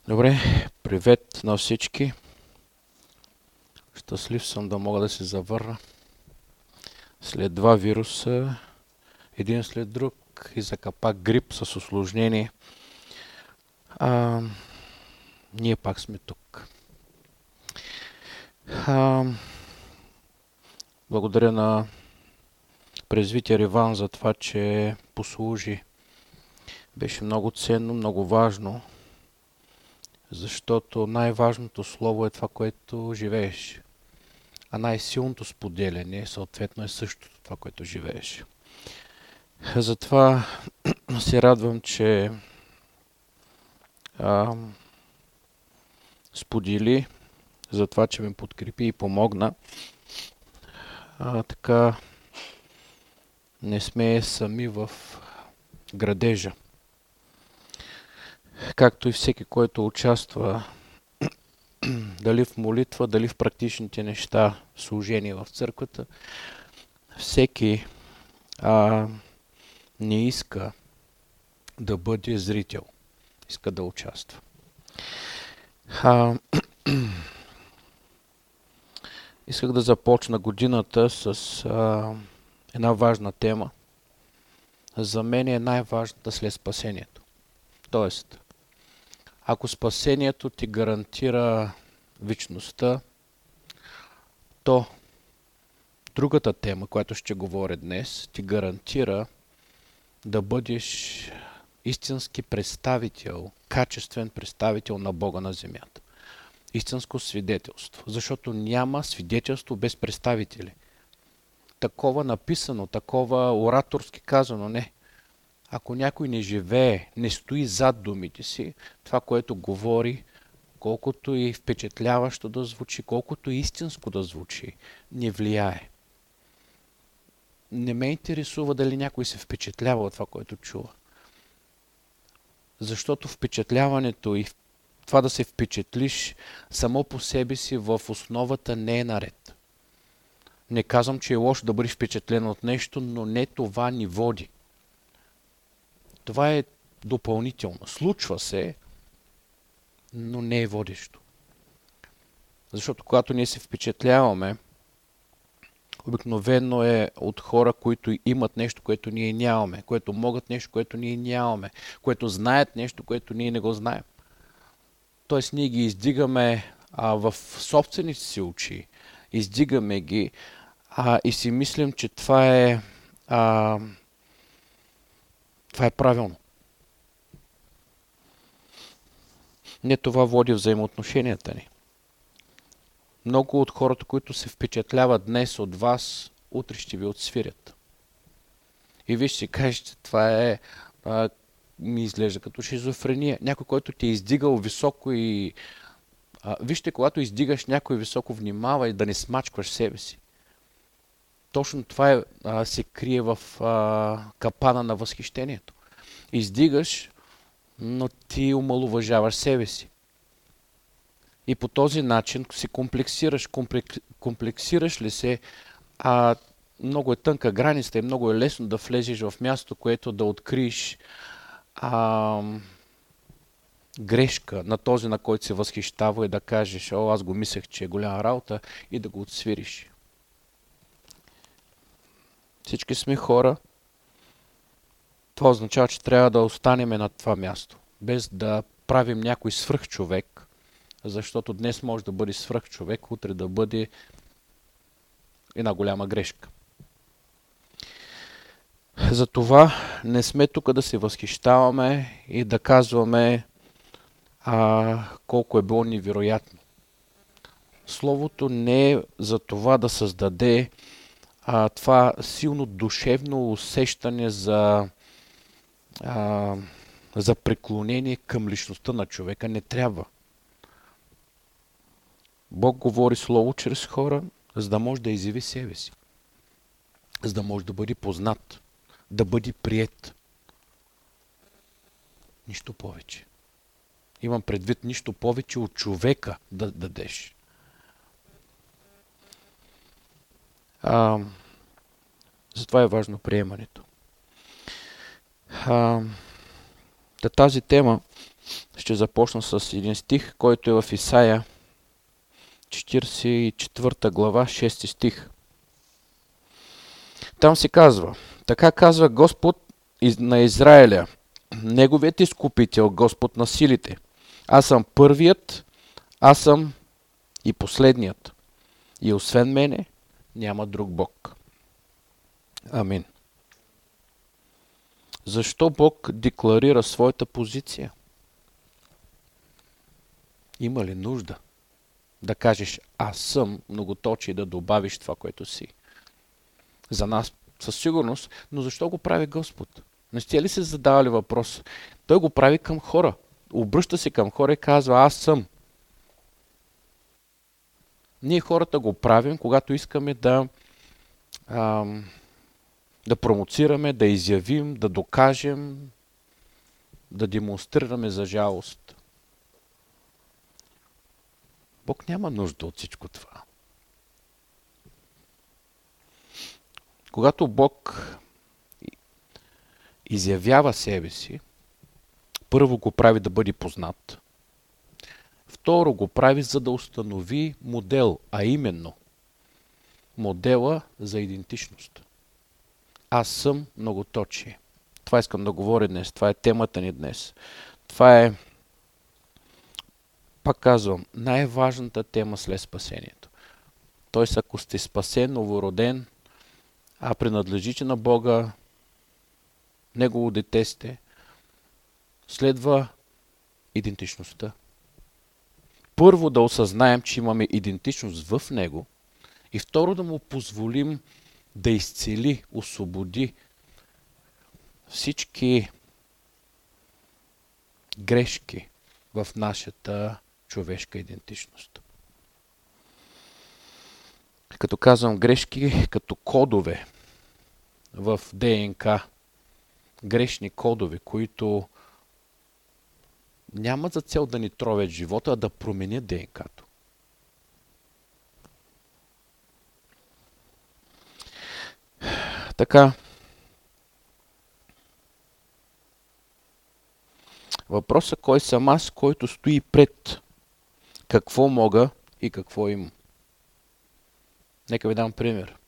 Добре, привет на всички. Щастлив съм да мога да се завърна след два вируса, един след друг и за капак грип с усложнение. А, ние пак сме тук. А, благодаря на презвитер Иван за това, че послужи. Беше много ценно, много важно, защото най-важното слово е това, което живееш. А най-силното споделяне съответно е същото това, което живееш. Затова се радвам, че а, сподели за това, че ме подкрепи и помогна. Така не сме сами в градежа. Както и всеки, който участва дали в молитва, дали в практичните неща, служение в църквата, всеки не иска да бъде зрител. Иска да участва. Исках да започна годината с една важна тема. За мен е най-важната след спасението. Тоест, ако спасението ти гарантира вечността, то другата тема, която ще говоря днес, ти гарантира да бъдеш истински представител, качествен представител на Бога на земята. Истинско свидетелство, защото няма свидетелство без представители. Такова написано, такова ораторски казано, не. Ако някой не живее, не стои зад думите си, това, което говори, колкото и впечатляващо да звучи, колкото и истинско да звучи, не влияе. Не ме интересува дали някой се впечатлява от това, което чува. Защото впечатляването и това да се впечатлиш само по себе си в основата не е наред. Не казвам, че е лошо да бъдеш впечатлен от нещо, но не това ни води. Това е допълнително. Случва се, но не е водещо. Защото когато ние се впечатляваме, обикновено е от хора, които имат нещо, което ние нямаме, което могат нещо, което ние нямаме, което знаят нещо, което ние не го знаем. Тоест ние ги издигаме в собствените си очи, издигаме ги и си мислим, че това е правилно. Не това води взаимоотношенията ни. Много от хората, които се впечатляват днес от вас, утре ще ви отсвирят. И вие ще си кажете, това ми изглежда като шизофрения. Някой, който ти е издигал високо и... вижте, когато издигаш някой високо, внимавай да не смачкваш себе си. Точно това се крие в капана на възхищението. Издигаш, но ти омаловажаваш себе си. И по този начин си комплексираш. Комплексираш ли се, много е тънка граница и много е лесно да влезеш в място, което да откриеш грешка на този, на който се възхищава и да кажеш, аз го мислех, че е голяма работа и да го отсвириш. Всички сме хора. Това означава, че трябва да останем на това място, без да правим някой свръхчовек, защото днес може да бъде свръхчовек, утре да бъде една голяма грешка. Затова не сме тук да се възхищаваме и да казваме колко е било невероятно. Словото не е за това да създаде това силно душевно усещане за преклонение към личността на човека. Не трябва. Бог говори слово чрез хора, за да може да изяви себе си. За да може да бъде познат. Да бъде приет. Нищо повече. Имам предвид нищо повече от човека да дадеш. Затова е важно приемането. Тази тема Ще започна с един стих, който е в Исаия 44 глава, 6 стих. Там се казва: така казва Господ на Израиля, неговият изкупител, Господ на силите. Аз съм първият, аз съм и последният. И освен мене няма друг Бог. Амин. Защо Бог декларира своята позиция? Има ли нужда да кажеш аз съм многоточие, да добавиш това, което си? За нас със сигурност, но защо го прави Господ? Не сте ли се задавали въпрос? Той го прави към хора. Обръща се към хора и казва аз съм. Ние хората го правим, когато искаме да промоцираме, да изявим, да докажем, да демонстрираме за жалост. Бог няма нужда от всичко това. Когато Бог изявява себе си, първо го прави да бъде познат, второ го прави за да установи модел, а именно модела за идентичност. Аз съм многоточие. Това искам да говоря днес. Това е темата ни днес. Това е, пак казвам, най-важната тема след спасението. Тоест, ако сте спасен, новороден, а принадлежите на Бога, Негово дете сте, следва идентичността. Първо да осъзнаем, че имаме идентичност в Него и второ да му позволим да изцели, освободи всички грешки в нашата човешка идентичност. Като казвам грешки, като кодове в ДНК, грешни кодове, които нямат за цел да ни тровят живота, а да променят ДНК-то. Така, въпросът кой съм аз, който стои пред какво мога и какво имам. Нека ви дам пример.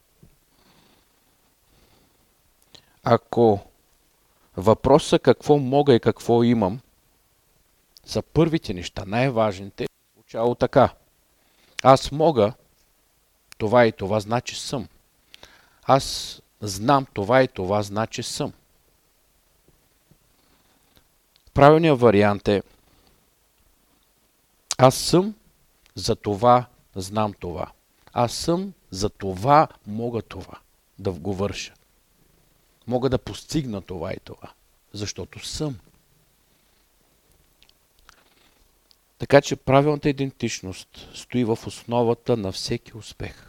Ако въпросът какво мога и какво имам са първите неща, най-важните, звучало така. Аз мога, това и това значи съм. Аз знам това и това значи съм. Правилният вариант е аз съм, за това знам това. Аз съм, за това мога това да го върша. Мога да постигна това и това, защото съм. Така че правилната идентичност стои в основата на всеки успех.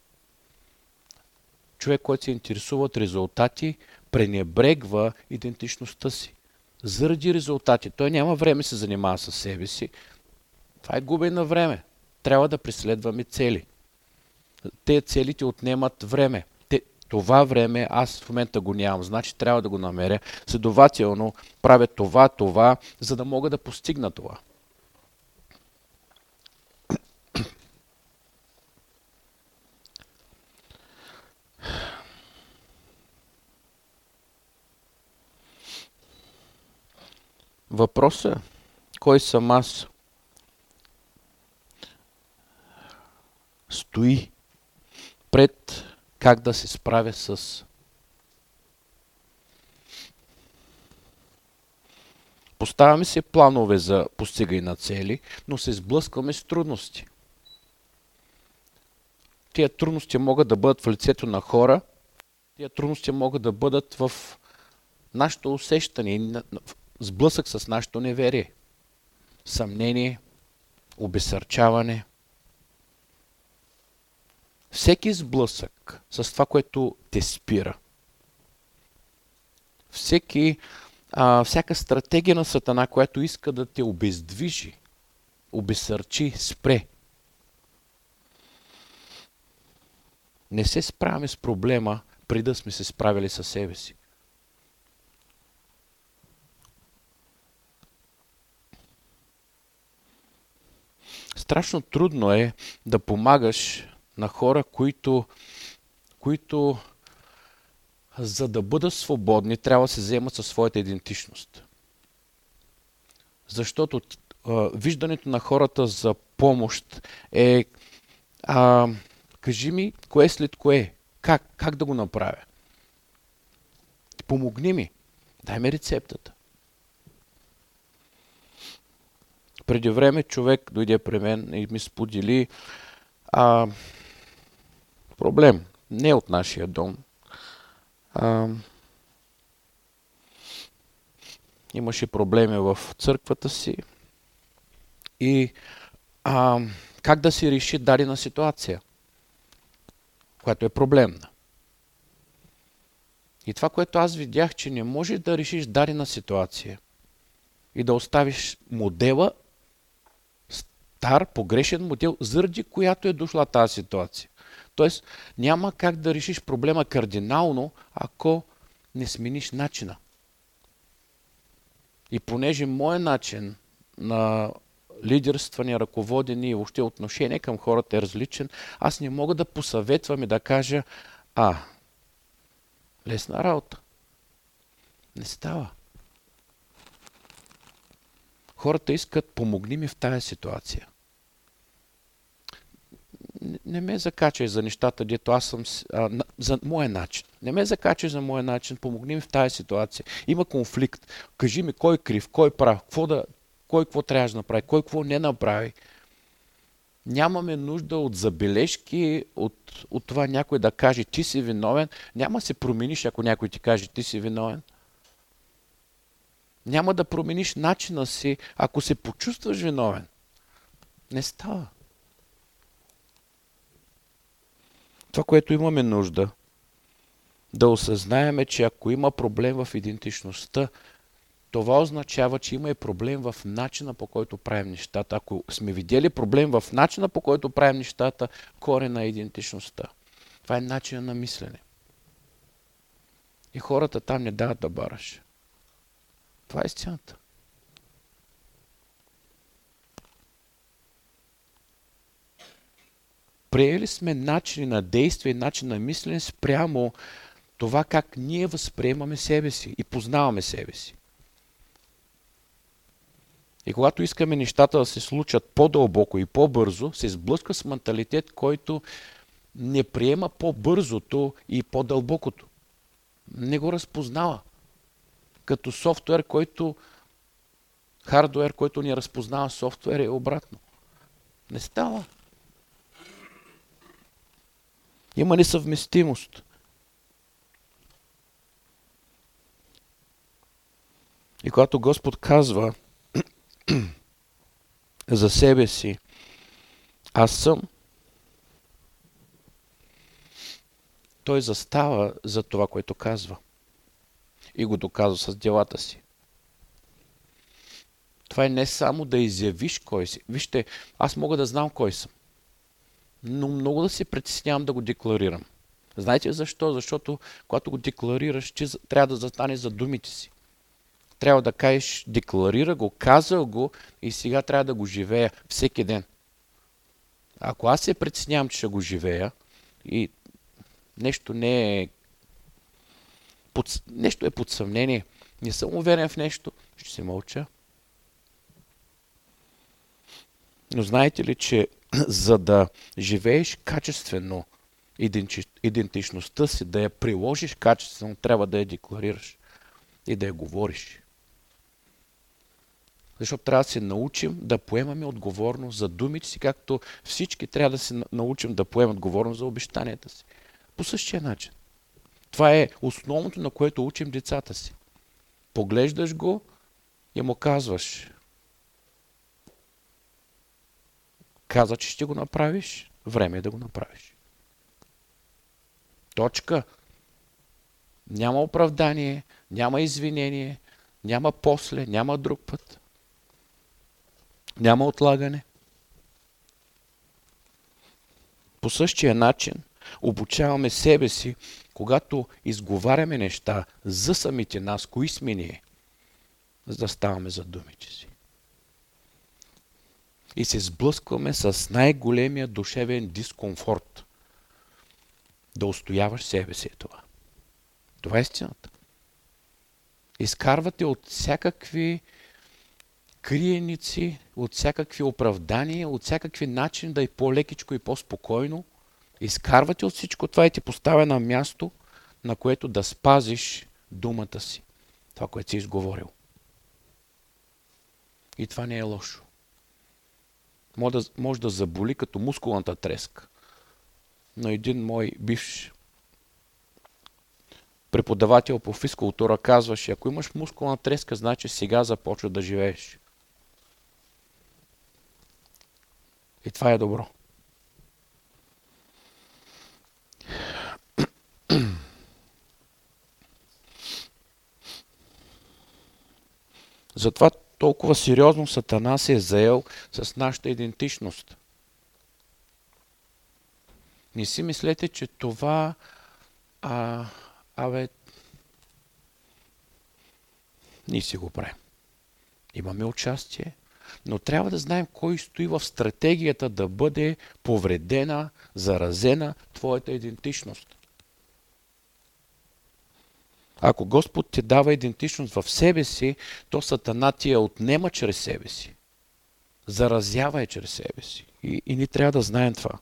Човек, който се интересува от резултати, пренебрегва идентичността си. Заради резултати. Той няма време да се занимава със себе си. Това е губене на време. Трябва да преследваме цели. Те целите отнемат време. Това време аз в момента го нямам, значи трябва да го намеря. Следователно правя това, за да мога да постигна това. Въпросът, кой съм аз, стои пред как да се справя с поставяме се планове за постигане на цели, но се сблъскваме с трудности. Тия трудности могат да бъдат в лицето на хора, тия трудности могат да бъдат в нашето усещане, сблъсък с нашето неверие, съмнение, обесърчаване. Всеки сблъсък с това, което те спира, всяка стратегия на Сатана, която иска да те обездвижи, обесърчи, спре. Не се справяме с проблема, преди да сме се справили със себе си. страшно трудно е да помагаш на хора, които за да бъдат свободни, трябва да се вземат със своята идентичност. Защото виждането на хората за помощ е кажи ми кое след кое, как да го направя. Помогни ми, дай ми рецептата. Преди време човек дойде при мен и ми сподели проблем, не от нашия дом. Имаше проблеми в църквата си и как да се реши дадена ситуация, която е проблемна. И това, което аз видях, че не можеш да решиш дадена ситуация и да оставиш модела, стар, погрешен модел, заради която е дошла тази ситуация. Тоест, няма как да решиш проблема кардинално, ако не смениш начина. И понеже моят начин на лидерстване, ръководене и въобще отношение към хората е различен, аз не мога да посъветвам и да кажа, лесна работа. Не става. Хората искат, помогни ми в тая ситуация. Не ме закачай за нещата, дето аз съм за моя начин. Не ме закачай за моя начин, помогни ми в тая ситуация. Има конфликт. Кажи ми кой е крив, кой е прав, кой какво трябва да направи, кой какво не направи. Нямаме нужда от забележки, от това някой да каже ти си виновен. Няма да се промениш, ако някой ти каже ти си виновен. Няма да промениш начина си, ако се почувстваш виновен. Не става. Това, което имаме нужда, да осъзнаеме, че ако има проблем в идентичността, това означава, че има и проблем в начина, по който правим нещата. Ако сме видели проблем в начина, по който правим нещата, корена е идентичността. Това е начинът на мислене. И хората там не дават да бараш. Това е истината. Приели сме начини на действие и начин на мислене спрямо това как ние възприемаме себе си и познаваме себе си. И когато искаме нещата да се случат по-дълбоко и по-бързо, се сблъска с менталитет, който не приема по-бързото и по-дълбокото. Не го разпознава. Като софтуер, хардуер, който не разпознава софтуер, е обратно. Не става. Има несъвместимост. И когато Господ казва за себе си, аз съм, той застава за това, което казва. И го доказва с делата си. Това е не само да изявиш кой си. Вижте, аз мога да знам кой съм. Но много да се притеснявам да го декларирам. Знаете защо? Защото когато го декларираш, че трябва да застане за думите си. Трябва да кажеш, декларира го, казал го и сега трябва да го живея всеки ден. Ако аз се притеснявам, че ще го живея и нещо не е нещо е под съмнение, не съм уверен в нещо, ще се мълча. Но знаете ли, че за да живееш качествено идентичността си, да я приложиш качествено, трябва да я декларираш и да я говориш. Защото трябва да се научим да поемаме отговорност за думите си, както всички трябва да се научим да поемат отговорност за обещанията си. По същия начин. Това е основното, на което учим децата си. Поглеждаш го и му казваш. Каза, че ще го направиш, време е да го направиш. Точка. Няма оправдание, няма извинение, няма после, няма друг път. Няма отлагане. По същия начин обучаваме себе си, когато изговаряме неща за самите нас, кои сме ние, за да ставаме за думите си. И се сблъскваме с най-големия душевен дискомфорт. Да устояваш себе си е това. Това е истината. Изкарвате от всякакви криеници, от всякакви оправдания, от всякакви начини да е по-лекичко и по-спокойно. Изкарвате от всичко това и ти поставя на място, на което да спазиш думата си. Това, което си изговорил. И това не е лошо. Може да заболи като мускулната треска. Но един мой бивш преподавател по физкултура казваше, ако имаш мускулна треска, значи сега започва да живееш. И това е добро. Затова толкова сериозно Сатана се е заел с нашата идентичност. Не си мислете, че това ние си го правим. Имаме участие, но трябва да знаем кой стои в стратегията да бъде повредена, заразена твоята идентичност. Ако Господ ти дава идентичност в себе си, то Сатана ти я отнема чрез себе си. Заразява я чрез себе си. И ние трябва да знаем това.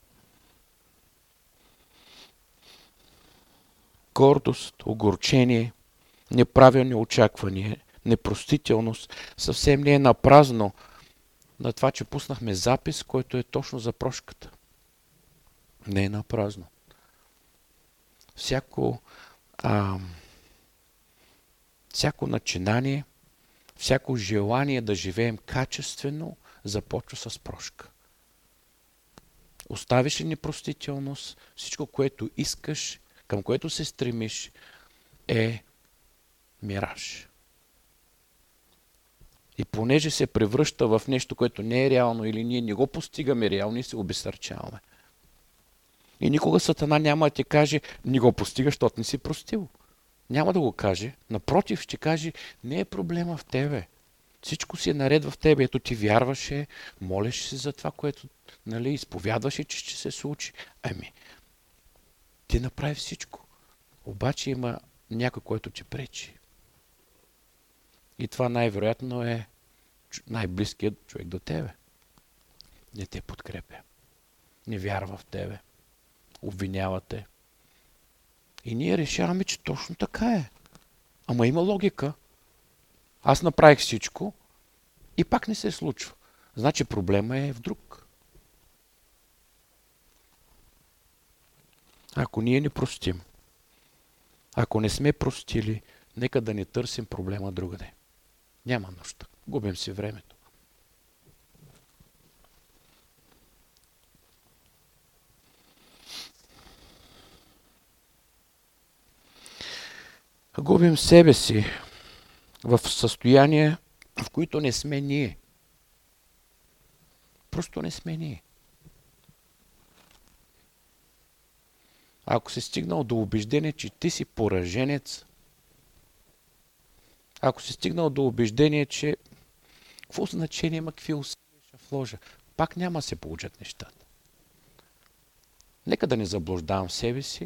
Гордост, огорчение, неправилни очаквания, непростителност съвсем не е напразно на това, че пуснахме запис, който е точно за прошката. Не е напразно. Всяко начинание, всяко желание да живеем качествено започва с прошка. Оставиш ли непростителност, всичко, което искаш, към което се стремиш, е мираж. И понеже се превръща в нещо, което не е реално или ние не го постигаме реално и се обесърчаваме. И никога Сатана няма да ти каже, не го постигаш, защото не си простил. Няма да го каже. Напротив, ще каже, не е проблема в тебе. Всичко си е наред в тебе. Ето ти вярваше, молиш се за това, което изповядваше, че ще се случи. Ти направи всичко. Обаче има някой, който ти пречи. И това най-вероятно е най-близкият човек до тебе. Не те подкрепя. Не вярва в тебе. Обвинява те. И ние решаваме, че точно така е. Ама има логика. Аз направих всичко и пак не се случва. Значи проблема е в друг. Ако ние не простим, ако не сме простили, нека да не търсим проблема другаде. Няма нужда. Губим си времето. Губим себе си в състояние, в които не сме ние. Просто не сме ние. Ако си стигнал до убеждение, че ти си пораженец, ако си стигнал до убеждение, че какво значение има, какви усилия ще вложа, пак няма да се получат нещата. Нека да не заблуждавам себе си.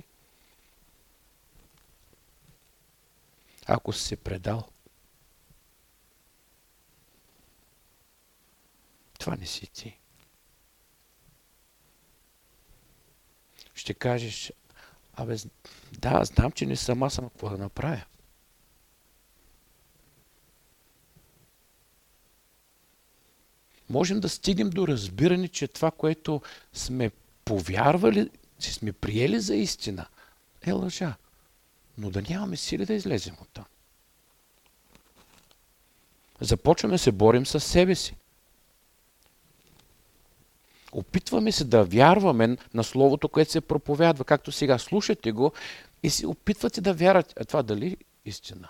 Ако си се предал, това не си ти. Ще кажеш, да, знам, че не съм, аз съм какво да направя. Можем да стигнем до разбиране, че това, което сме повярвали, че сме приели за истина, е лъжа. Но да нямаме сили да излезем от там. Започваме да се борим със себе си. Опитваме се да вярваме на Словото, което се проповядва. Както сега слушате го и се опитвате да вярвате. А това дали е истина?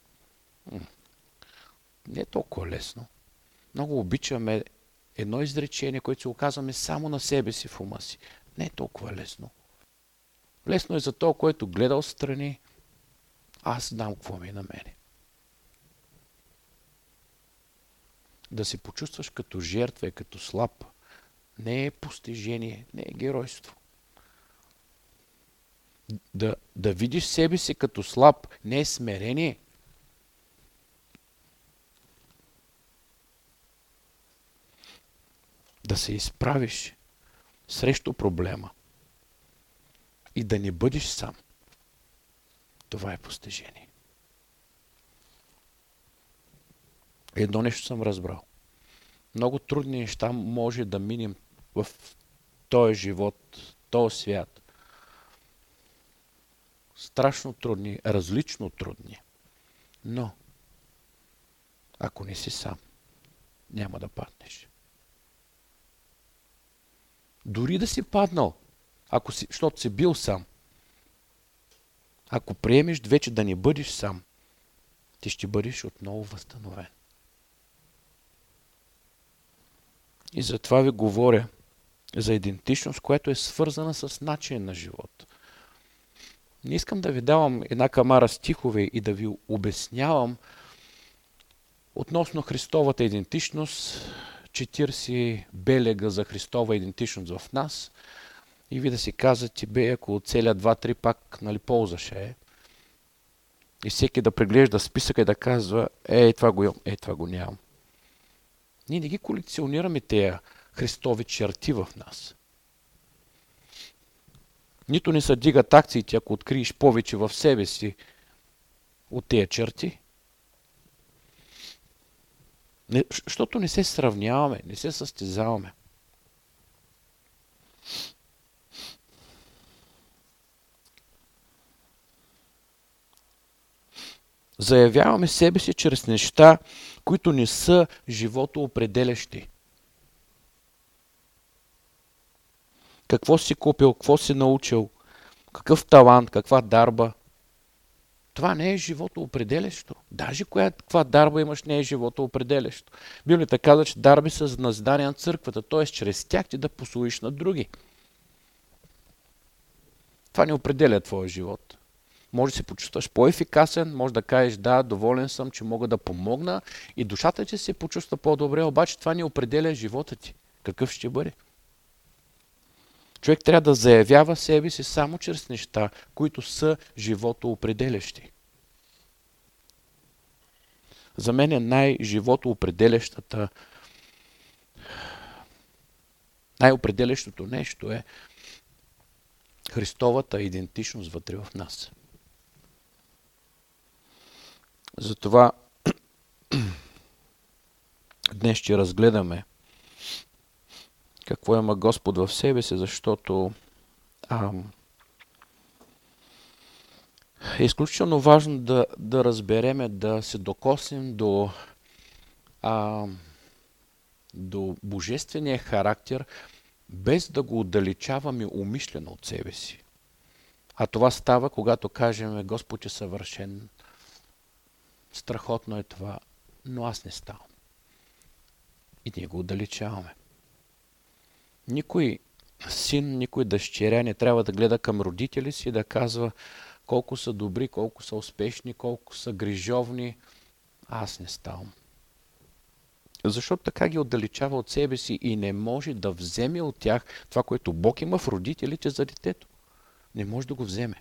Не е толкова лесно. Много обичаме едно изречение, което се оказваме само на себе си в ума си. Не е толкова лесно. Лесно е за това, който гледа отстрани. Аз знам какво ми е на мене. Да се почувстваш като жертва и като слаб не е постижение, не е геройство. Да видиш себе си като слаб не е смирение. Да се изправиш срещу проблема и да не бъдеш сам. Това е постижение. Едно нещо съм разбрал. Много трудни неща може да минем в този живот, този свят. Страшно трудни, различно трудни. Но, ако не си сам, няма да паднеш. Дори да си паднал, защото си бил сам, ако приемеш вече да не бъдеш сам, ти ще бъдеш отново възстановен. И затова ви говоря за идентичност, която е свързана с начин на живот. Не искам да ви давам една камара стихове и да ви обяснявам относно Христовата идентичност, 40 белега за Христова идентичност в нас, и ви да си казвате, ако целия 2-3 пак ползваш и всеки да преглежда списъка и да казва, това го имам, това го нямам. Ние не ги колекционираме тези Христови черти в нас. Нито не се дигат акциите, ако откриеш повече в себе си от тези черти. Защото не се сравняваме, не се състезаваме. Заявяваме себе си чрез неща, които не са животоопределящи. Какво си купил, какво си научил, какъв талант, каква дарба. Това не е животоопределящо. Даже каква дарба имаш не е животоопределящо. Библията казва, че дарби са за назидание на църквата, т.е. чрез тях ти да послужиш на други. Това не определя твоя живот. Може да се почувстваш по-ефикасен, може да кажеш, да, доволен съм, че мога да помогна и душата ти се почувства по-добре, обаче това не определя живота ти. Какъв ще бъде? Човек трябва да заявява себе си само чрез неща, които са животоопределящи. За мен е най-определящото нещо е Христовата идентичност вътре в нас. Затова днес ще разгледаме какво има Господ в себе си, защото е изключително важно да разбереме, да се докоснем до божествения характер, без да го отдалечаваме умишлено от себе си. А това става, когато кажем, Господ е съвършен, страхотно е това, но аз не ставам. И ние го отдалечаваме. Никой син, никой дъщеря не трябва да гледа към родители си и да казва колко са добри, колко са успешни, колко са грижовни. Аз не ставам. Защото така ги отдалечава от себе си и не може да вземе от тях това, което Бог има в родителите за детето. Не може да го вземе.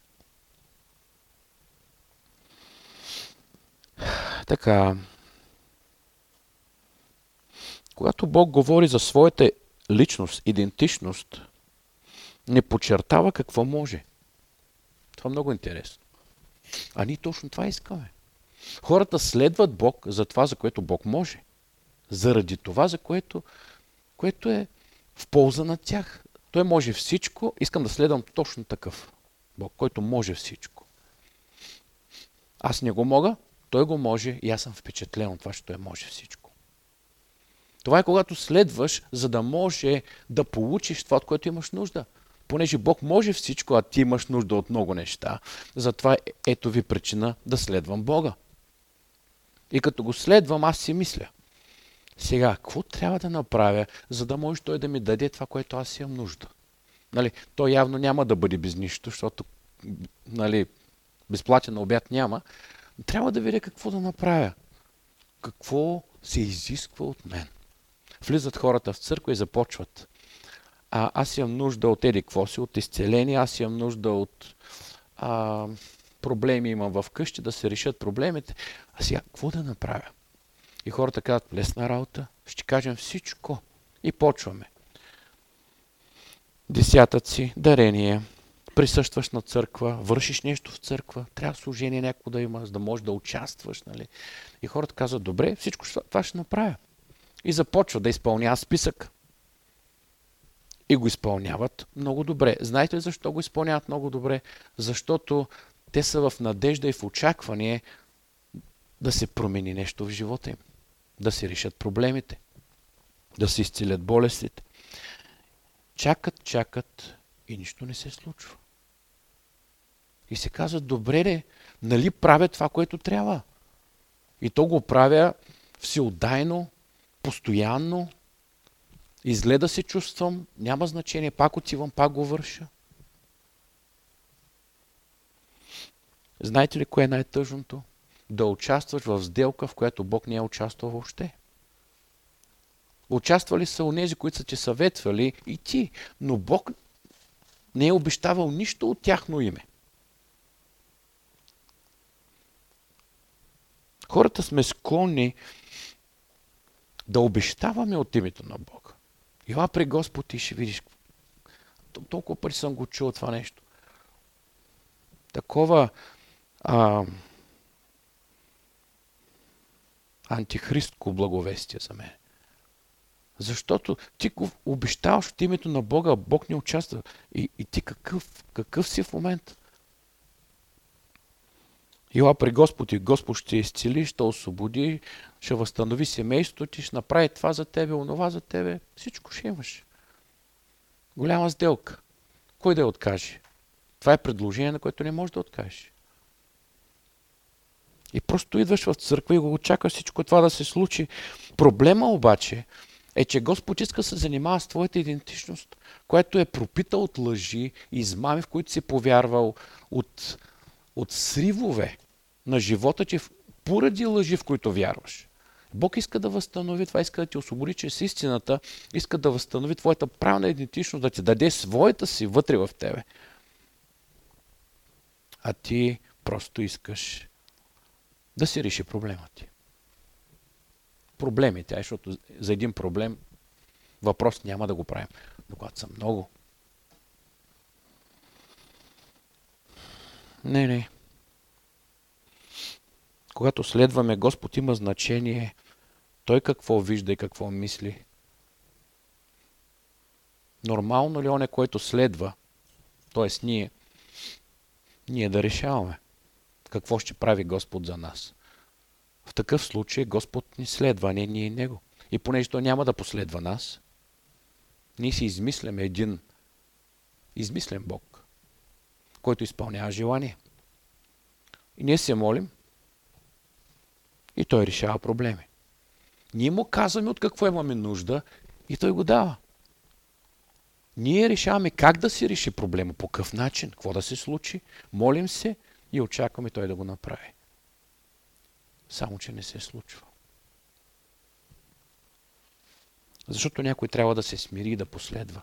Така, когато Бог говори за своята личност, идентичност, не подчертава какво може. Това е много интересно. А ние точно това искаме. Хората следват Бог за това, за което Бог може. Заради това, за което е в полза на тях. Той може всичко. Искам да следвам точно такъв Бог, който може всичко. Аз не го мога, той го може и аз съм впечатлен от това, че той може всичко. Това е когато следваш, за да може да получиш това, от което имаш нужда. Понеже Бог може всичко, а ти имаш нужда от много неща. Затова ето ви причина да следвам Бога. И като го следвам, аз си мисля. Сега, какво трябва да направя, за да може той да ми даде това, което аз имам нужда? Той явно няма да бъде без нищо, защото безплатен обяд няма. Трябва да видя какво да направя. какво се изисква от мен. Влизат хората в църква и започват. Аз имам нужда от какво си, от изцеление, аз имам нужда от проблеми имам в къщи, да се решат проблемите. А сега, какво да направя? И хората казват, лесна работа, ще кажем всичко. И почваме. Десятъци, дарение, присъстваш на църква, вършиш нещо в църква, трябва служение някакво да има, за да можеш да участваш. Нали? И хората казват, добре, всичко това ще направя. И започва да изпълнява списък. И го изпълняват много добре. Знаете ли защо го изпълняват много добре? Защото те са в надежда и в очакване да се промени нещо в живота им. Да се решат проблемите. Да се изцелят болестите. Чакат и нищо не се случва. И се казват, добре, нали правя това, което трябва? И то го правя всеотдайно, постоянно, и зле да се чувствам, няма значение, пак отивам, пак го върша. Знаете ли кое е най-тъжното? Да участваш в сделка, в която Бог не е участвал въобще. Участвали са онези, които са те съветвали и ти, но Бог не е обещавал нищо от тяхно име. Хората сме склонни да обещаваме от името на Бога. Ела при Господ и ще видиш. Толкова пъти съм го чул това нещо. Такова антихристко благовестие за мен. Защото ти го обещаваш от името на Бога, а Бог не участва. И ти какъв си в момента? Ела при Господ и Господ ще изцели, ще освободи, ще възстанови семейството ти, ще направи това за тебе, онова за тебе. Всичко ще имаш. Голяма сделка. Кой да я откаже? Това е предложение, на което не можеш да откажеш. И просто идваш в църква и го очакваш всичко това да се случи. Проблема обаче е, че Господ иска да се занимава с твоята идентичност, която е пропита от лъжи, измами, в които си повярвал, от сривове на живота ти поради лъжи, в които вярваш. Бог иска да възстанови това, иска да ти освободи чрез истината, иска да възстанови твоята правна идентичност, да ти даде своята си вътре в тебе. А ти просто искаш да си реши проблема ти. Проблемите, защото за един проблем въпрос няма да го правим. Но когато са много. Не. Когато следваме Господ, има значение Той какво вижда и какво мисли. Нормално ли он е, който следва, т.е. ние да решаваме какво ще прави Господ за нас. В такъв случай Господ ни следва, а не ние Него. И понеже Той няма да последва нас, ние си измисляме един измислен Бог, който изпълнява желание. И ние се молим и Той решава проблеми. Ние му казваме от какво имаме нужда и Той го дава. Ние решаваме как да си реши проблема, по какъв начин, какво да се случи, молим се и очакваме Той да го направи. Само, че не се случва. Защото някой трябва да се смири и да последва.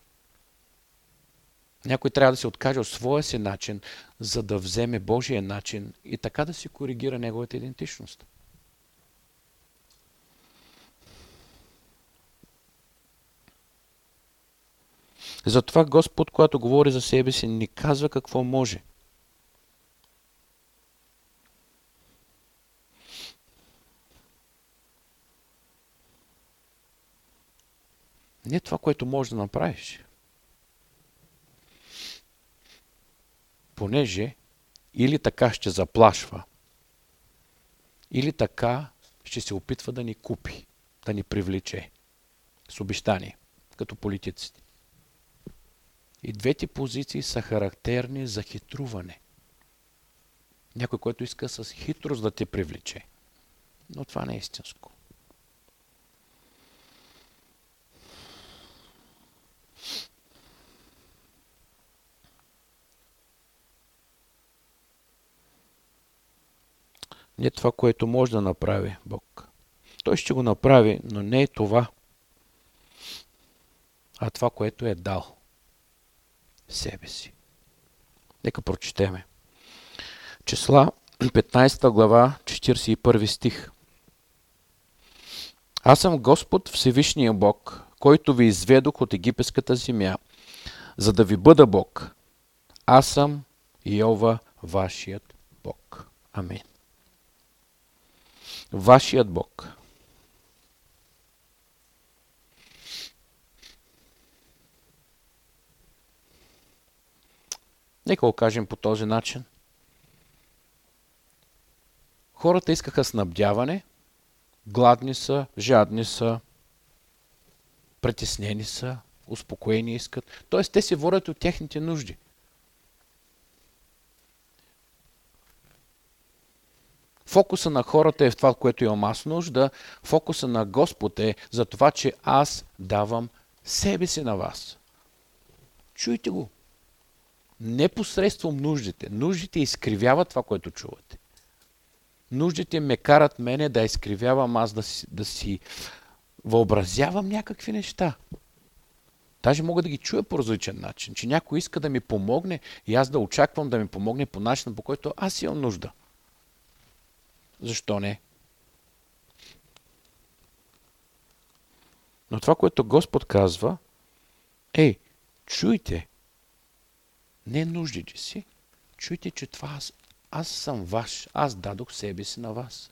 Някой трябва да се откаже от своя си начин, за да вземе Божия начин и така да си коригира неговата идентичност. Затова Господ, когато говори за себе си, ни казва какво може. Не това, което можеш да направиш. Понеже или така ще заплашва, или така ще се опитва да ни купи, да ни привлече с обещание, като политиците. И двете позиции са характерни за хитруване. Някой, който иска с хитрост да те привлече. Но това не е истинско. Не това, което може да направи Бог. Той ще го направи, но не е това, а това, което е дал себе си. Нека прочетеме. Числа, 15 глава, 41 стих. Аз съм Господ Всевишния Бог, който ви изведох от египетската земя, за да ви бъда Бог. Аз съм Йова, вашият Бог. Амин. Вашият Бог. Нека го кажем по този начин. Хората искаха снабдяване, гладни са, жадни са, притеснени са, успокоени искат. Тоест, те се водят от техните нужди. Фокуса на хората е в това, което имам аз нужда. Фокуса на Господ е за това, че аз давам себе си на вас. Чуйте го. Не посредством нуждите. Нуждите изкривяват това, което чувате. Нуждите ме карат мене да изкривявам аз, да си въобразявам някакви неща. Даже мога да ги чуя по различен начин. Че някой иска да ми помогне и аз да очаквам да ми помогне по начин, по който аз имам нужда. Защо не? Но това, което Господ казва, чуйте, не нуждите си, чуйте, че това аз съм ваш, аз дадох себе си на вас.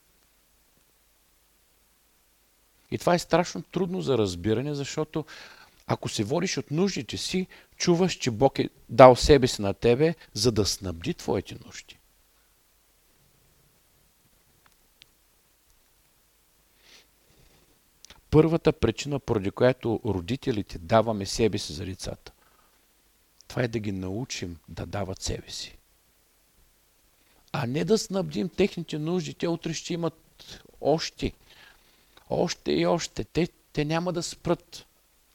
И това е страшно трудно за разбиране, защото ако се водиш от нуждите си, чуваш, че Бог е дал себе си на тебе, за да снабди твоите нужди. Първата причина, поради която родителите даваме себе си за децата, това е да ги научим да дават себе си. А не да снабдим техните нужди. Те утре ще имат още и още. Те няма да спрат.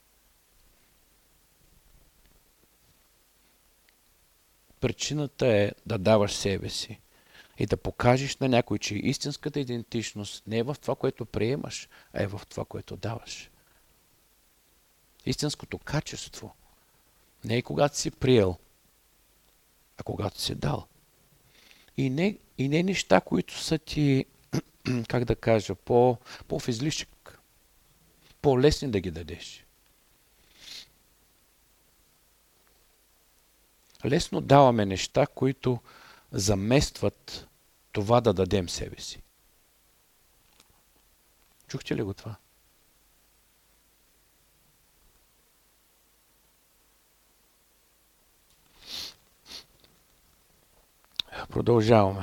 Причината е да даваш себе си и да покажеш на някой, че истинската идентичност не е в това, което приемаш, а е в това, което даваш. Истинското качество не е когато си приел, а когато си дал. И не неща, които са ти, как да кажа, по-в излишък, по-лесни да ги дадеш. Лесно даваме неща, които заместват това да дадем себе си. Чухте ли го това? Продължаваме.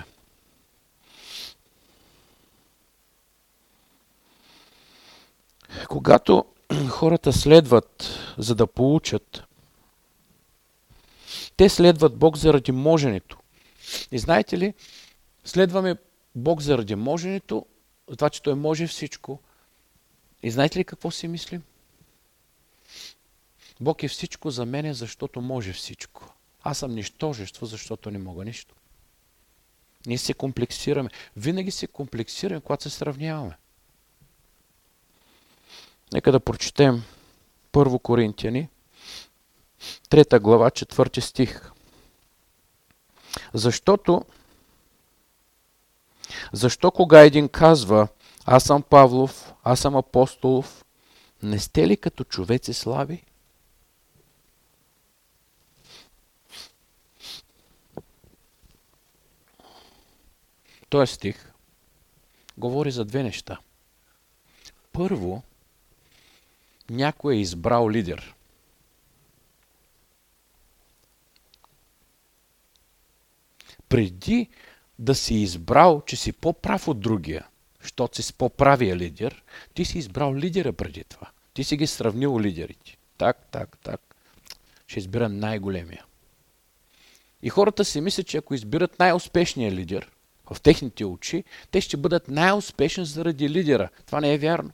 Когато хората следват, за да получат, те следват Бог заради моженето. И знаете ли, следваме Бог заради моженето, за това, че Той може всичко. И знаете ли какво си мислим? Бог е всичко за мене, защото може всичко. Аз съм нищожество, защото не мога нищо. Ние се комплексираме. Винаги се комплексираме, когато се сравняваме. Нека да прочетем 1 Коринтияни, 3 глава, 4 стих. Защо кога един казва, аз съм Павлов, аз съм Апостолов, не сте ли като човеци слаби? Този стих говори за две неща. Първо, някой е избрал лидер. Преди да си избрал, че си по-прав от другия, защото си по-правия лидер, ти си избрал лидера преди това. Ти си ги сравнил лидерите. Так. Ще избира най-големия. И хората си мислят, че ако избират най-успешния лидер в техните очи, те ще бъдат най-успешни заради лидера. Това не е вярно.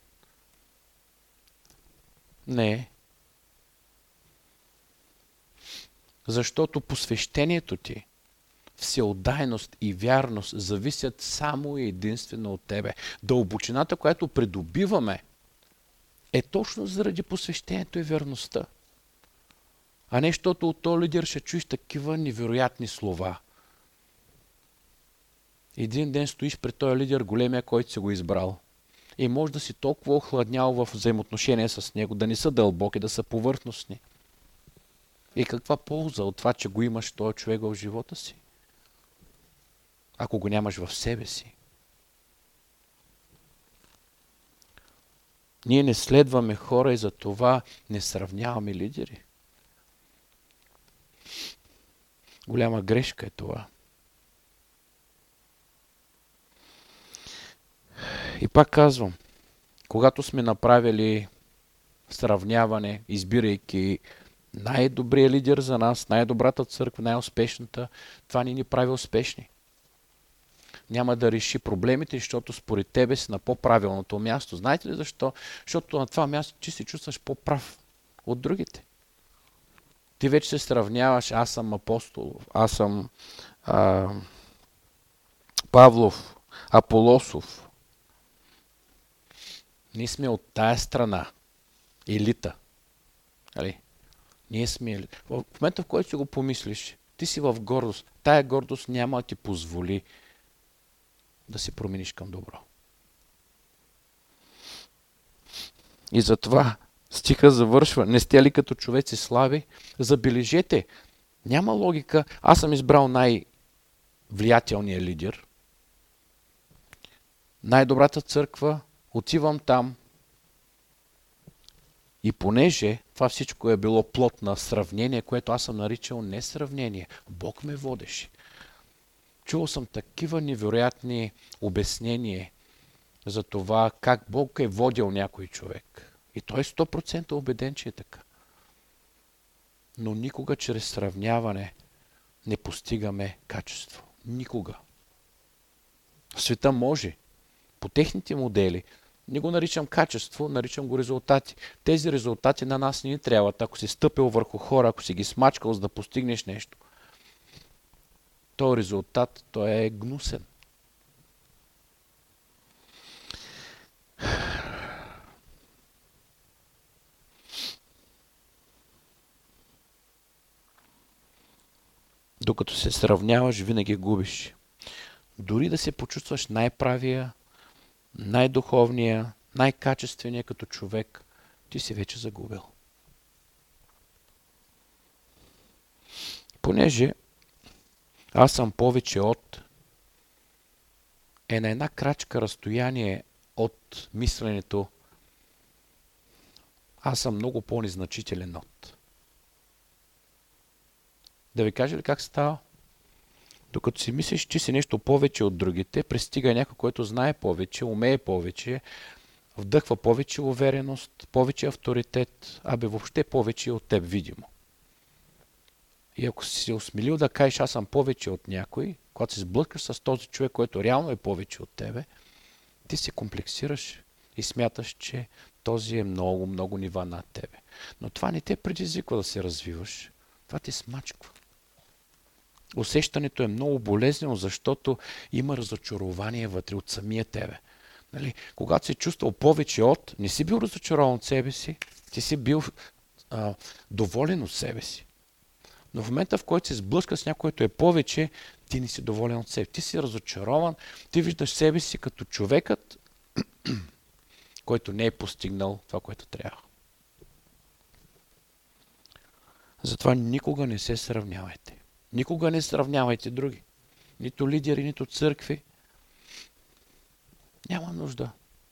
Не. Защото посвещението ти всеотдайност и вярност зависят само и единствено от тебе. Дълбочината, която придобиваме, е точно заради посвещението и верността. А не защото от този лидер ще чуеш такива невероятни слова. Един ден стоиш пред този лидер, големия, който си го избрал. И може да си толкова охладнял в взаимоотношения с него, да не са дълбоки, да са повърхностни. И каква полза от това, че го имаш този човек в живота си, ако го нямаш в себе си? Ние не следваме хора и за това не сравняваме лидери. Голяма грешка е това. И пак казвам, когато сме направили сравняване, избирайки най-добрия лидер за нас, най-добрата църква, най-успешната, това ни прави успешни. Няма да реши проблемите, защото според тебе си на по-правилното място. Знаете ли защо? Защото на това място ти се чувстваш по-прав от другите. Ти вече се сравняваш, аз съм Апостолов, аз съм Павлов, Аполосов. Ние сме от тая страна, елита. Али? Ние сме елита. В момента, в който си го помислиш, ти си в гордост. Тая гордост няма да ти позволи да се промениш към добро. И затова стиха завършва. Не сте ли като човеци слави? Забележете, няма логика. Аз съм избрал най-влиятелния лидер. Най-добрата църква. Отивам там. И понеже това всичко е било плод на сравнение, което аз съм наричал не сравнение, Бог ме водеше. Чувал съм такива невероятни обяснения за това как Бог е водил някой човек. И той е 100% убеден, че е така. Но никога чрез сравняване не постигаме качество. Никога. В света може. По техните модели. Не го наричам качество, наричам го резултати. Тези резултати на нас не ни трябват. Ако си стъпил върху хора, ако си ги смачкал, за да постигнеш нещо. Този резултат, той е гнусен. Докато се сравняваш, винаги губиш. Дори да се почувстваш най-правия, най-духовния, най-качествения като човек, ти си вече загубил. Понеже аз съм повече от е на една крачка разстояние от мисленето аз съм много по-незначителен от. Да ви кажа ли как става? Докато си мислиш, че си нещо повече от другите, пристига някой, който знае повече, умее повече, вдъхва повече увереност, повече авторитет, въобще повече от теб видимо. И ако си се осмелил да кажеш, аз съм повече от някой, когато се сблъскаш с този човек, който реално е повече от тебе, ти се комплексираш и смяташ, че този е много, много нива над тебе. Но това не те предизвиква да се развиваш. Това те смачква. Усещането е много болезнено, защото има разочарование вътре от самия тебе. Нали? Когато си чувствал повече от, не си бил разочарован от себе си, ти си бил доволен от себе си. Но в момента, в който се сблъска с някой, който е повече, ти не си доволен от себе. Ти си разочарован, ти виждаш себе си като човекът, който не е постигнал това, което трябва. Затова никога не се сравнявайте. Никога не сравнявайте други. Нито лидери, нито църкви. Няма нужда.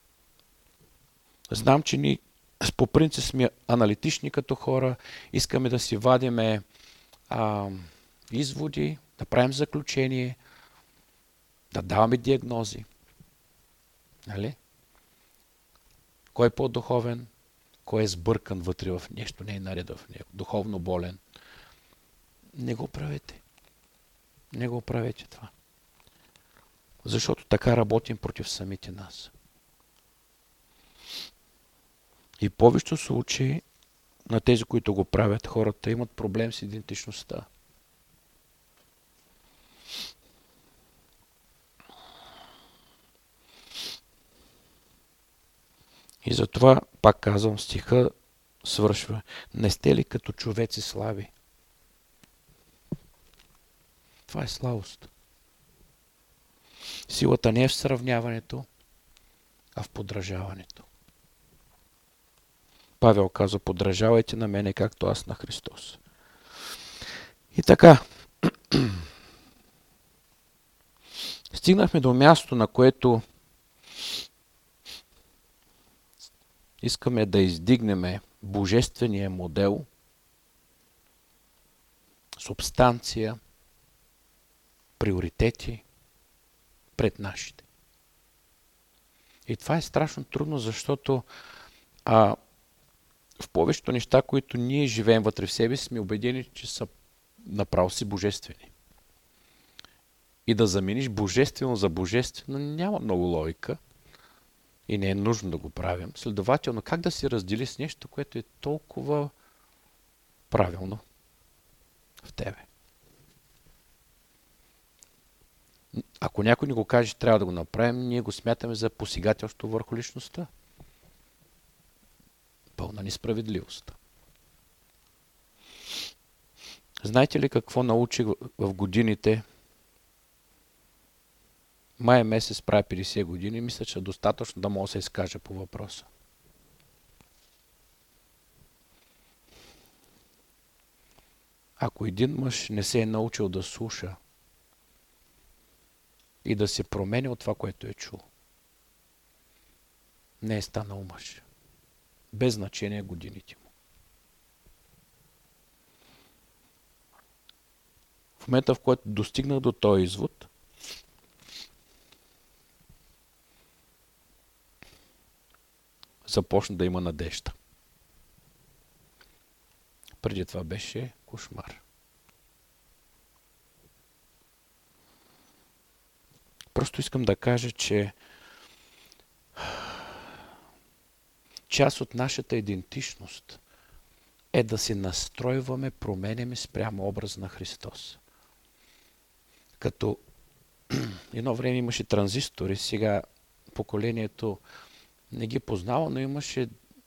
Знам, че ние по принцип сме аналитични като хора, искаме да си вадиме изводи, да правим заключение, да даваме диагнози. Нали? Кой е по-духовен? Кой е сбъркан вътре в нещо, не е наред в него? Духовно болен. Не го правете. Не го правете това. Защото така работим против самите нас. И в повечето случаи на тези, които го правят, хората имат проблем с идентичността. И затова, пак казвам, стиха свършва. Не сте ли като човеци слаби? Това е слабост. Силата не е в сравняването, а в подражаването. Павел казва, подражавайте на мене, както аз на Христос. И така, стигнахме до място, на което искаме да издигнем божествения модел, субстанция, приоритети пред нашите. И това е страшно трудно, защото в повечето неща, които ние живеем вътре в себе си, сме убедени, че са направо си божествени. И да замениш божествено за божествено няма много логика и не е нужно да го правим. Следователно, как да се раздели с нещо, което е толкова правилно в тебе? Ако някой ни го каже, трябва да го направим, ние го смятаме за посегателство върху личността. Пълна несправедливост. Знаете ли какво научих в годините? Май месец прави 50 години, мисля, че е достатъчно да мога да се изкажа по въпроса. Ако един мъж не се е научил да слуша и да се промени от това, което е чул, не е станал мъж. Без значение годините му. В момента, в който достигнах до този извод, започна да има надежда. Преди това беше кошмар. Просто искам да кажа, че част от нашата идентичност е да се настройваме, променяме спрямо образ на Христос. Като едно време имаше транзистори, сега поколението не ги познава, но имаше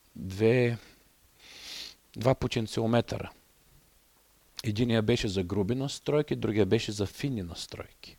два потенциометъра. Единия беше за груби настройки, другия беше за финни настройки.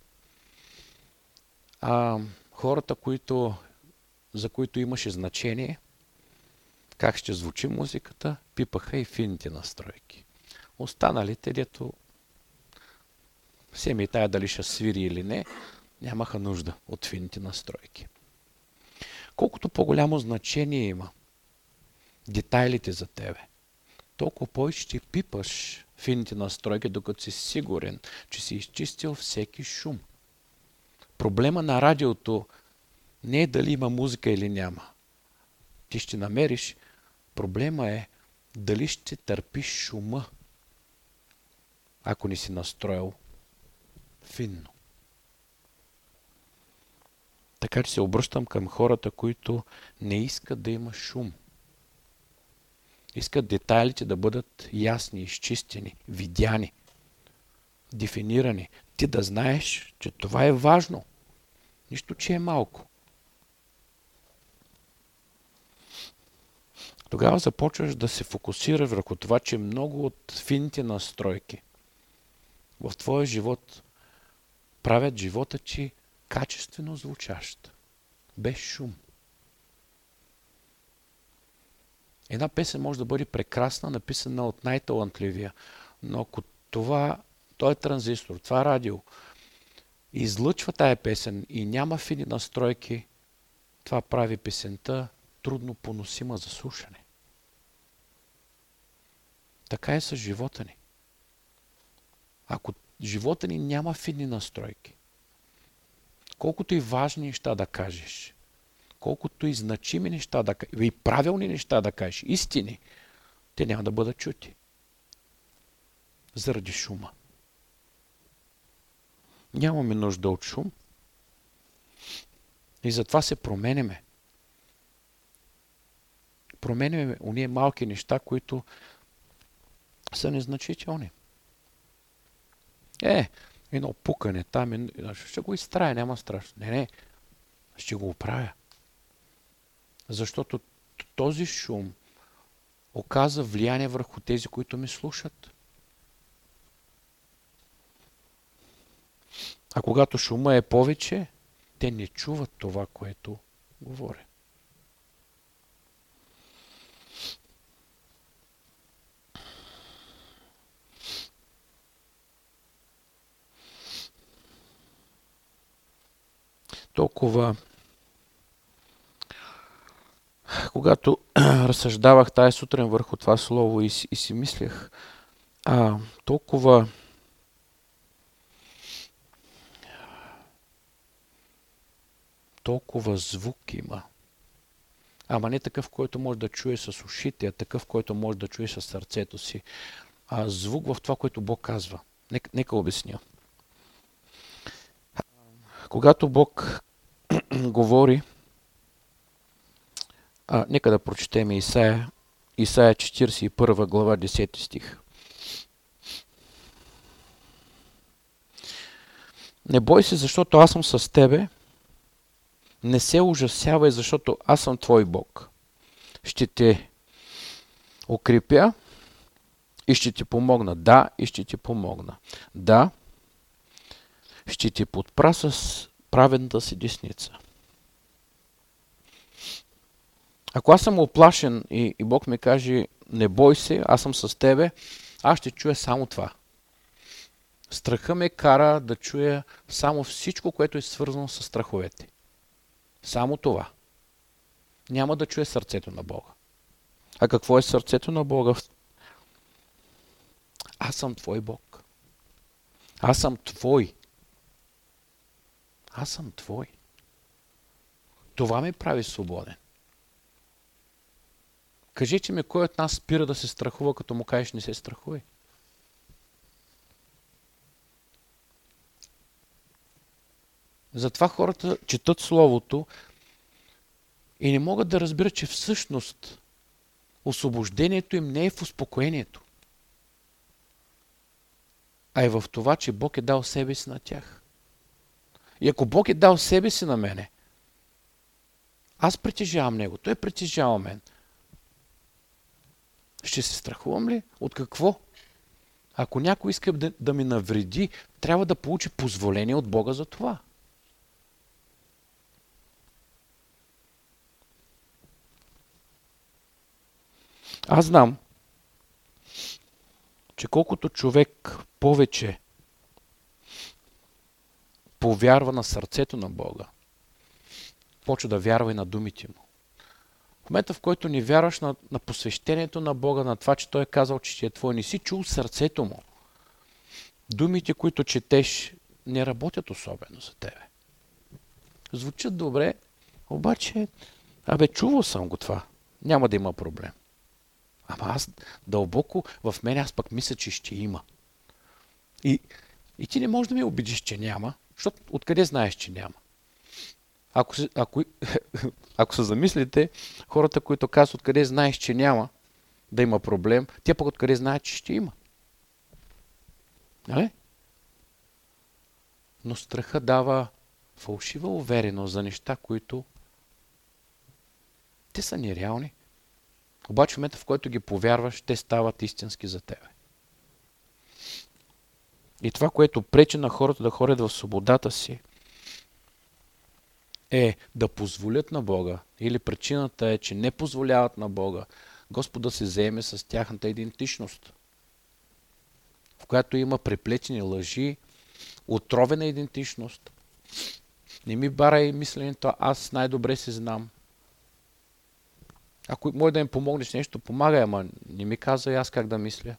Хората, за които имаше значение как ще звучи музиката, пипаха и финните настройки. Останалите, дето все ми тая дали ще свири или не, нямаха нужда от финните настройки. Колкото по-голямо значение има детайлите за тебе, толкова повече ще пипаш финните настройки, докато си сигурен, че си изчистил всеки шум. Проблема на радиото не е дали има музика или няма. Ти ще намериш. Проблема е дали ще търпиш шума, ако не си настроил финно. Така че се обръщам към хората, които не искат да има шум. Искат детайлите да бъдат ясни, изчистени, видяни, дефинирани. Ти да знаеш, че това е важно. Нищо, че е малко. Тогава започваш да се фокусираш върху това, че много от финните настройки в твоя живот правят живота ти качествено звучащ, без шум. Една песен може да бъде прекрасна, написана от най-талантливия, но ако той транзистор, това радио, излъчва тая песен и няма фини настройки, това прави песента трудно поносима за слушане. Така е с живота ни. Ако живота ни няма фини настройки, колкото и важни неща да кажеш, колкото и значими неща да кажеш, и правилни неща да кажеш, истини, те няма да бъдат чути. Заради шума. Нямаме нужда от шум. И затова се променяме. Променяме уния малки неща, които са незначителни. Едно пукане там, ще го изтрая, няма страшно. Не, ще го оправя. Защото този шум оказа влияние върху тези, които ми слушат. А когато шума е повече, те не чуват това, което говоря. Толкова, когато разсъждавах тая сутрин върху това слово и си мислех, толкова звук има. Ама не такъв, който може да чуе с ушите, а такъв, който може да чуе с сърцето си. Звук в това, което Бог казва. Нека обясня. Когато Бог говори, нека да прочетем Исаия 41 глава 10 стих. Не бой се, защото аз съм с тебе. Не се ужасявай, защото аз съм твой Бог. Ще те укрепя и ще ти помогна. Да, и ще ти помогна. Да, ще ти подпра с праведната си десница. Ако аз съм оплашен и Бог ми каже, не бой се, аз съм с тебе, аз ще чуя само това. Страха ме кара да чуя само всичко, което е свързано с страховете. Само това. Няма да чуя сърцето на Бога. А какво е сърцето на Бога? Аз съм твой Бог. Аз съм твой. Аз съм твой. Това ме прави свободен. Кажете ми, кой от нас спира да се страхува, като му кажеш не се страхувай? Затова хората четат Словото и не могат да разберат, че всъщност освобождението им не е в успокоението, а е в това, че Бог е дал себе си на тях. И ако Бог е дал себе си на мене, аз притежавам Него, Той притежава мен. Ще се страхувам ли? От какво? Ако някой иска да ми навреди, трябва да получи позволение от Бога за това. Аз знам, че колкото човек повече повярва на сърцето на Бога, почва да вярва и на думите му. В момента, в който не вярваш на посвещението на Бога, на това, че Той е казал, че ще е твой, не си чул сърцето му. Думите, които четеш, не работят особено за тебе. Звучат добре, обаче, чувал съм го това. Няма да има проблем. Ама аз дълбоко в мен аз пък мисля, че ще има. И ти не можеш да ме убедиш, че няма, защото откъде знаеш, че няма? Ако се замислите, хората, които казват откъде знаеш, че няма да има проблем, те пък откъде знаят, че ще има. Нали? Но страха дава фалшива увереност за неща, които те са нереални. Обаче в момента, в който ги повярваш, те стават истински за тебе. И това, което пречи на хората да ходят в свободата си, е да позволят на Бога, или причината е, че не позволяват на Бога Господ да се заеме с тяхната идентичност, в която има преплетени лъжи, отровена идентичност. Не ми барай мисленето, аз най-добре се знам. Ако може да им помогнеш нещо, помагай, ама не ми казвай аз как да мисля.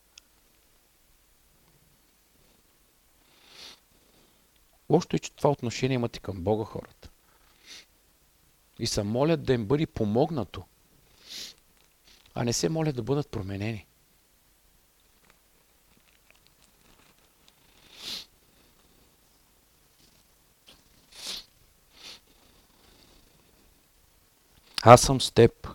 Лошото е, че това отношение имате към Бога хората. И се молят да им бъде помогнато, а не се молят да бъдат променени. Аз съм с теб.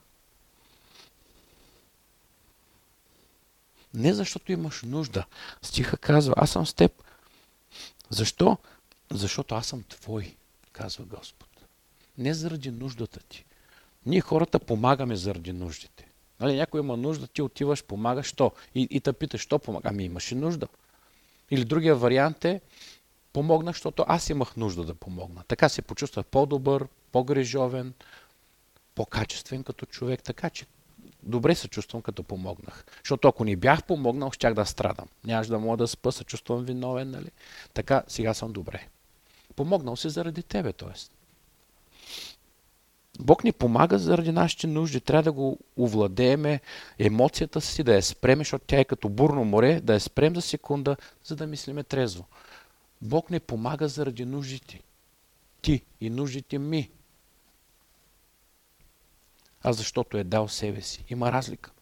Не защото имаш нужда. Стиха казва, аз съм с теб. Защо? Защото аз съм твой, казва Господ. Не заради нуждата ти. Ние хората помагаме заради нуждите. Нали, някой има нужда, ти отиваш, помагаш, що? И те питаш, що помага? Ами имаш и нужда. Или другия вариант е, помогнах, защото аз имах нужда да помогна. Така се почувствах по-добър, по-грижовен, по-качествен като човек, така че добре се чувствам като помогнах. Защото ако не бях помогнал, щях да страдам. Нямаше да мога да спа, се чувствам виновен, нали? Така, сега съм добре. Помогнал се заради тебе, т.е. Бог ни помага заради нашите нужди. Трябва да го овладееме емоцията си, да я спрем, защото тя е като бурно море, да я спрем за секунда, за да мислиме трезво. Бог ни помага заради нуждите ти и нуждите ми. А защото е дал себе си. Има разлика.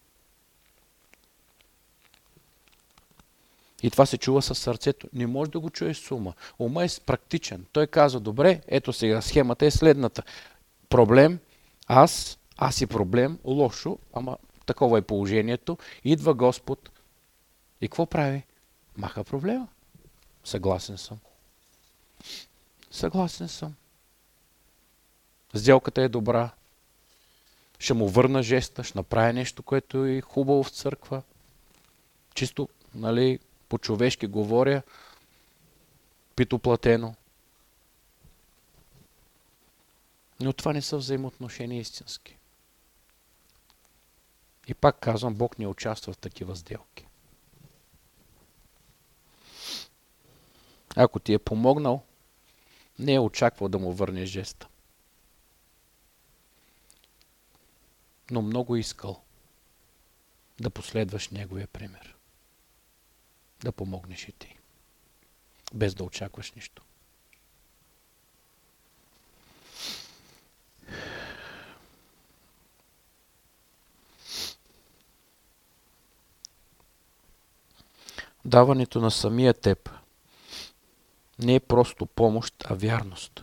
И това се чува със сърцето. Не може да го чуеш с ума. Ума е практичен. Той казва, добре, ето сега схемата е следната. Проблем, аз и проблем, лошо, ама такова е положението. Идва Господ и какво прави? Маха проблема. Съгласен съм. Съгласен съм. Сделката е добра. Ще му върна жеста, ще направя нещо, което е хубаво в църква. Чисто, нали, по-човешки говоря, питоплатено. Но това не са взаимоотношения истински. И пак казвам, Бог не участва в такива сделки. Ако ти е помогнал, не е очаквал да му върнеш жеста. Но много искал да последваш неговия пример. Да помогнеш и ти. Без да очакваш нищо. Даването на самия теб не е просто помощ, а вярност.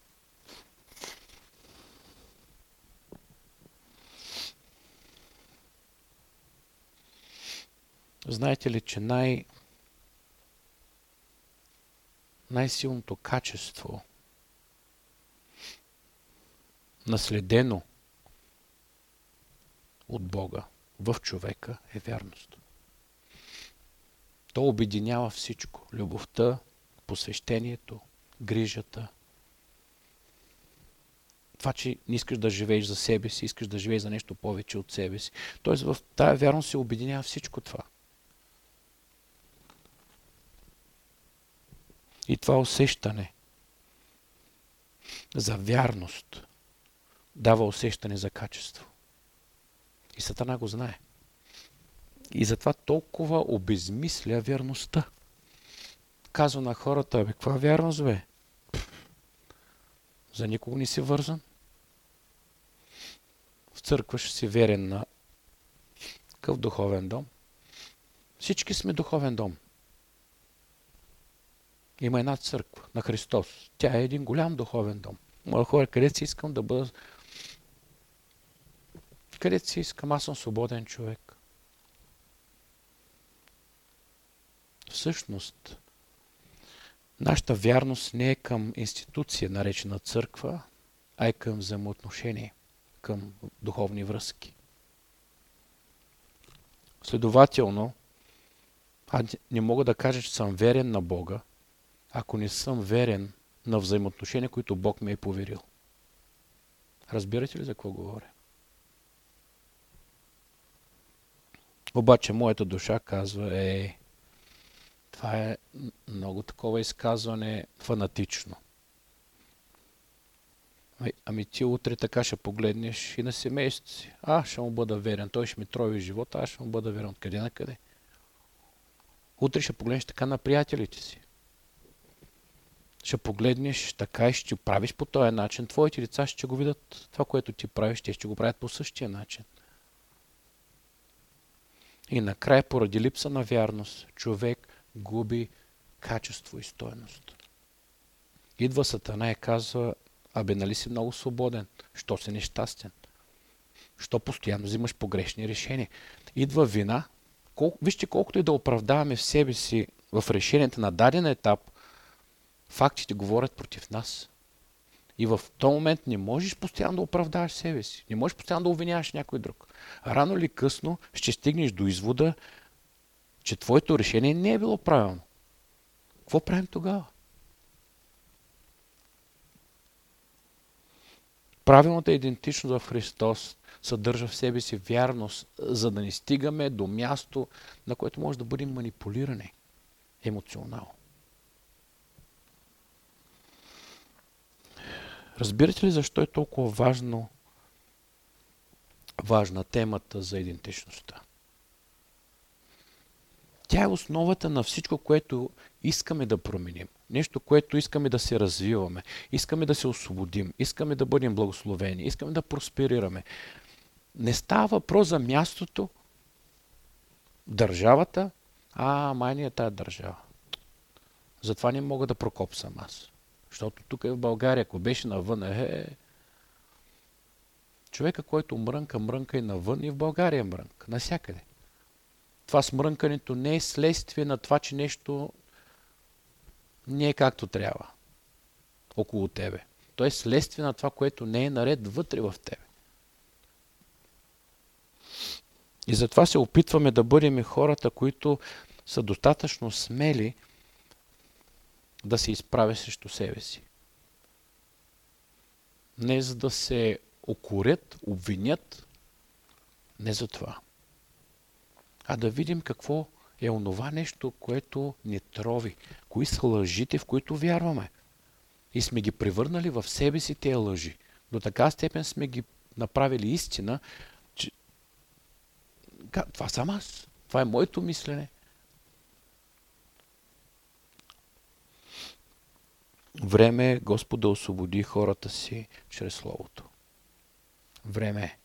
Знаете ли, че най-силното качество, наследено от Бога в човека, е вярност. То обединява всичко. Любовта, посвещението, грижата. Това, че не искаш да живееш за себе си, искаш да живееш за нещо повече от себе си. Тоест в тая вярност се обединява всичко това. И това усещане за вярност дава усещане за качество. И Сатана го знае. И затова толкова обезмисля вярността. Казва на хората, бе, каква вярност, бе? За никого не си вързан. В църква ще си верен на какъв духовен дом. Всички сме духовен дом. Има една църква на Христос. Тя е един голям духовен дом. Моя хора, където си искам да бъда... Където си искам, аз съм свободен човек. Всъщност, нашата вярност не е към институция, наречена църква, а е към взаимоотношение, към духовни връзки. Следователно, аз не мога да кажа, че съм верен на Бога, ако не съм верен на взаимоотношения, които Бог ме е поверил. Разбирате ли за какво говоря? Обаче моята душа казва, това е много такова изказване фанатично. Ами ти утре така ще погледнеш и на семейството си. Ще му бъда верен. Той ще ми трови живота, аз ще му бъда верен. Откъде на къде? Утре ще погледнеш така на приятелите си. Ще погледнеш така и ще правиш по този начин. Твоите деца ще го видят това, което ти правиш, те ще го правят по същия начин. И накрая, поради липса на вярност, човек губи качество и стойност. Идва Сатана и казва, нали си много свободен? Що си нещастен? Що постоянно взимаш погрешни решения? Идва вина. Вижте, колкото и да оправдаваме в себе си в решенията на даден етап, фактите говорят против нас. И в този момент не можеш постоянно да оправдаваш себе си. Не можеш постоянно да обвиняваш някой друг. Рано или късно ще стигнеш до извода, че твоето решение не е било правилно. Какво правим тогава? Правилната идентичност в Христос съдържа в себе си вярност, за да не стигаме до място, на което може да бъдем манипулирани емоционално. Разбирате ли защо е толкова важна темата за идентичността? Тя е основата на всичко, което искаме да променим. Нещо, което искаме да се развиваме. Искаме да се освободим. Искаме да бъдем благословени. Искаме да просперираме. Не става въпрос за мястото, държавата. Май не е тая държава. Затова не мога да прокопсам аз. Защото тук е в България, ако беше навън, човека, който мрънка и навън, и в България мрънка. Насякъде. Това смрънкането не е следствие на това, че нещо не е както трябва около тебе. То е следствие на това, което не е наред вътре в тебе. И затова се опитваме да бъдем хората, които са достатъчно смели да се изправят срещу себе си. Не за да се окорят, обвинят, не за това. А да видим какво е онова нещо, което ни трови. Кои са лъжите, в които вярваме. И сме ги превърнали в себе си тези лъжи. До така степен сме ги направили истина, че това съм аз. Това е моето мислене. Време е Господ да освободи хората си чрез Словото. Време е.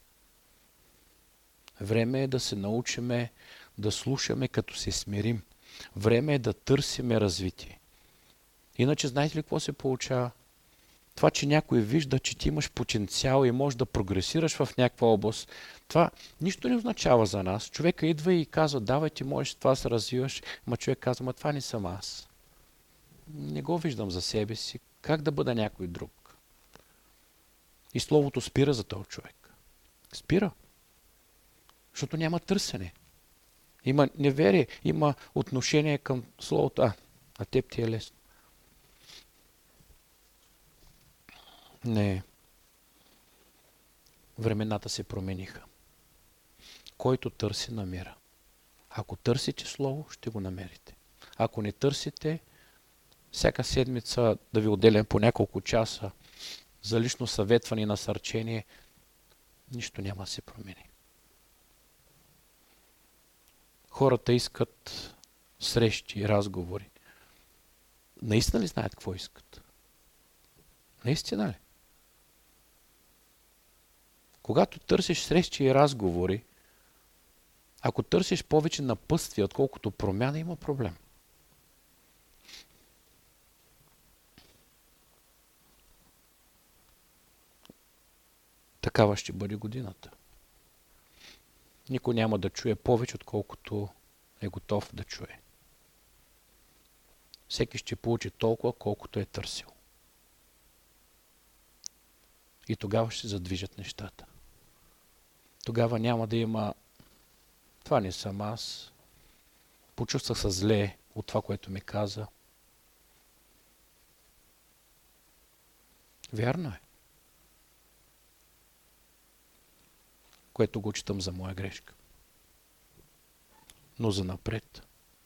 Време е да се научиме да слушаме, като се смирим. Време е да търсиме развитие. Иначе знаете ли какво се получава? Това, че някой вижда, че ти имаш потенциал и можеш да прогресираш в някаква област, това нищо не означава за нас. Човека идва и казва, давай, ти можеш това се развиваш, ама човек казва, това не съм аз. Не го виждам за себе си. Как да бъда някой друг? И Словото спира за този човек. Спира. Защото няма търсене. Има неверие, има отношение към Словото. На теб ти е лесно. Не. Времената се промениха. Който търси, намира. Ако търсите Слово, ще го намерите. Ако не търсите, всяка седмица да ви отделям по няколко часа за лично съветване и насърчение, нищо няма да се промени. Хората искат срещи, разговори. Наистина ли знаят какво искат? Наистина ли? Когато търсиш срещи и разговори, ако търсиш повече напътствие, отколкото промяна, има проблем. Такава ще бъде годината. Никой няма да чуе повече, отколкото е готов да чуе. Всеки ще получи толкова, колкото е търсил. И тогава ще се задвижат нещата. Тогава няма да има това не съм аз. Почувствах се зле от това, което ми каза. Вярно е. Което го читам за моя грешка. Но за напред.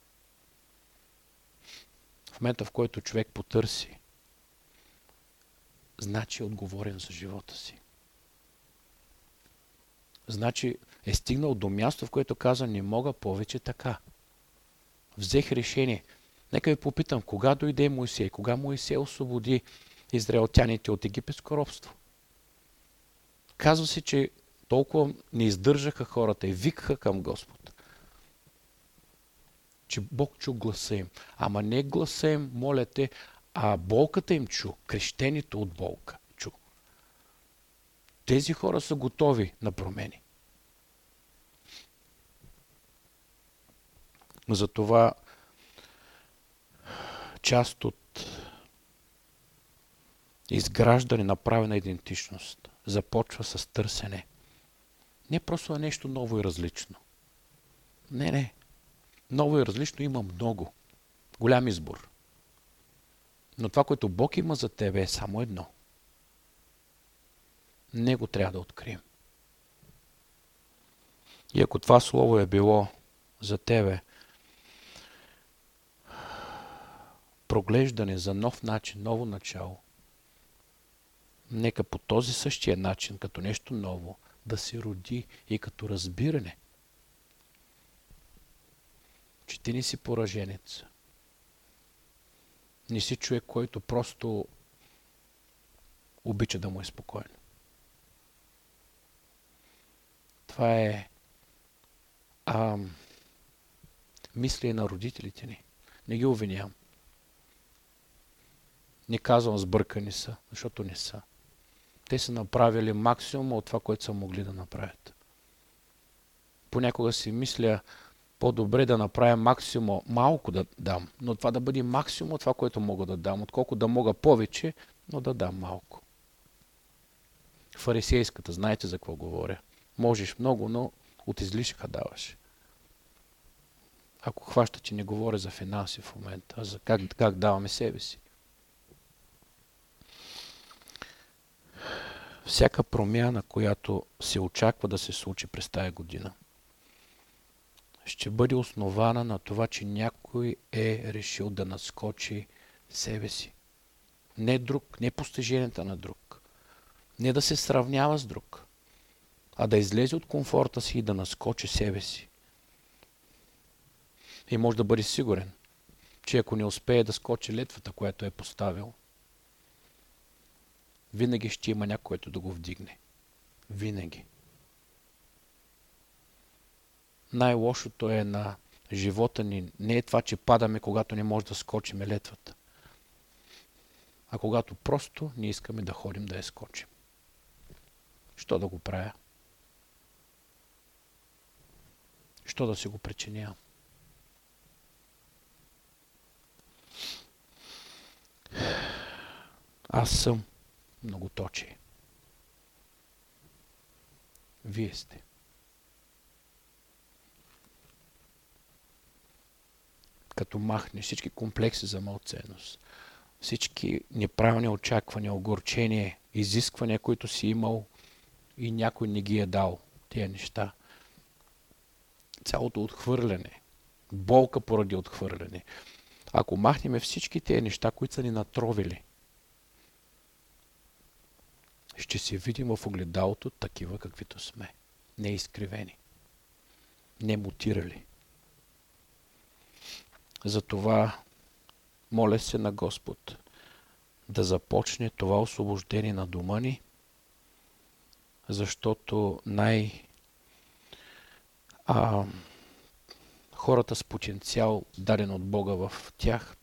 В момента, в който човек потърси, значи е отговорен за живота си. Значи е стигнал до място, в което каза, не мога повече така. Взех решение. Нека ви попитам, кога дойде Моисей? Кога Моисей освободи израелтяните от египетско робство? Казва се, че толкова не издържаха хората и викаха към Господ, че Бог чу гласа им. Ама не гласа им, моля те, а болката им чу, крещението от болка чу. Тези хора са готови на промени. Затова част от изграждане на правена идентичност започва с търсене. Не просто е нещо ново и различно. Не. Ново и различно има много. Голям избор. Но това, което Бог има за тебе, е само едно. Него трябва да открием. И ако това слово е било за тебе проглеждане за нов начин, ново начало, нека по този същия начин, като нещо ново, да се роди и като разбиране, че ти не си пораженец. Не си човек, който просто обича да му е спокойно. Това е мисли на родителите ни. Не ги обвинявам. Не казвам сбъркани са, защото не са. Те са направили максимум от това, което са могли да направят. Понякога си мисля, по-добре да направя максимум, малко да дам, но това да бъде максимум от това, което мога да дам, отколко да мога повече, но да дам малко. Фарисейската, знаете за какво говоря. Можеш много, но от излишъка даваш. Ако хваща, че не говоря за финанси в момента, а за как даваме себе си. Всяка промяна, която се очаква да се случи през тая година, ще бъде основана на това, че някой е решил да надскочи себе си. Не друг, не постиженията на друг. Не да се сравнява с друг, а да излезе от комфорта си и да надскочи себе си. И може да бъде сигурен, че ако не успее да скочи летвата, която е поставил, винаги ще има някой, който да го вдигне. Винаги. Най-лошото е на живота ни не е това, че падаме, когато не може да скочим летвата, а когато просто не искаме да ходим да я скочим. Що да го правя? Що да си го причинявам? Аз съм многоточие. Вие сте. Като махнеш всички комплекси за малценност, всички неправилни очаквания, огорчения, изисквания, които си имал и някой не ги е дал, тия неща. Цялото отхвърляне, болка поради отхвърляне. Ако махнем всички тези неща, които са ни натровили, ще се видим в огледалото такива, каквито сме. Не изкривени. Не мутирали. Затова моля се на Господ да започне това освобождение на дома ни, защото хората с потенциал, даден от Бога в тях,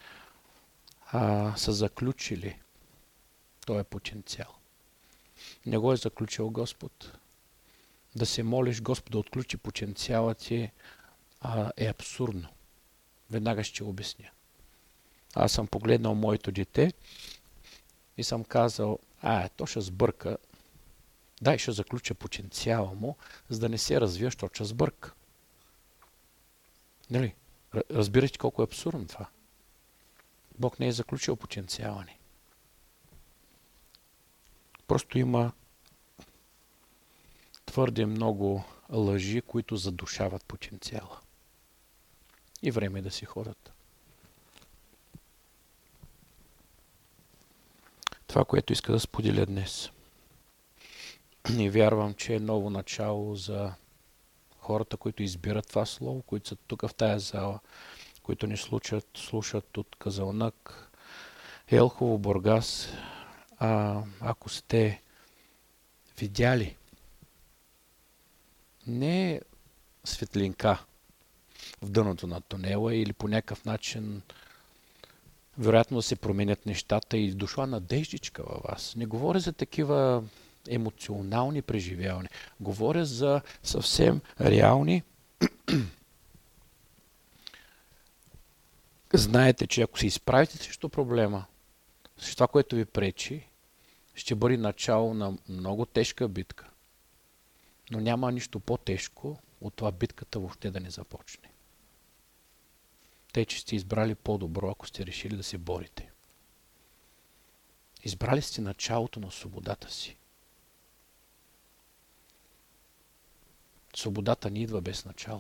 са заключили този потенциал. Не го е заключил Господ. Да се молиш Господ да отключи потенциала ти е абсурдно. Веднага ще обясня. Аз съм погледнал моето дете и съм казал, то ще сбърка. Дай ще заключа потенциала му, за да не се развие, защото ще сбърка. Нали? Разбирате колко е абсурдно това? Бог не е заключил потенциала ни. Просто има твърде много лъжи, които задушават потенциала. И време е да си ходят. Това, което иска да споделя днес. И вярвам, че е ново начало за хората, които избират това слово, които са тук в тая зала, които ни слушат от Казанлък, Елхово, Бургас. Ако сте видяли не светлинка в дъното на тунела или по някакъв начин вероятно да се променят нещата и дошла надеждичка във вас. Не говоря за такива емоционални преживявания. Говоря за съвсем реални. Знаете, че ако се изправите срещу проблема, това, което ви пречи, ще бъде начало на много тежка битка. Но няма нищо по-тежко от това битката въобще да не започне. Тъй, че сте избрали по-добро, ако сте решили да се борите. Избрали сте началото на свободата си. Свободата ни идва без начало.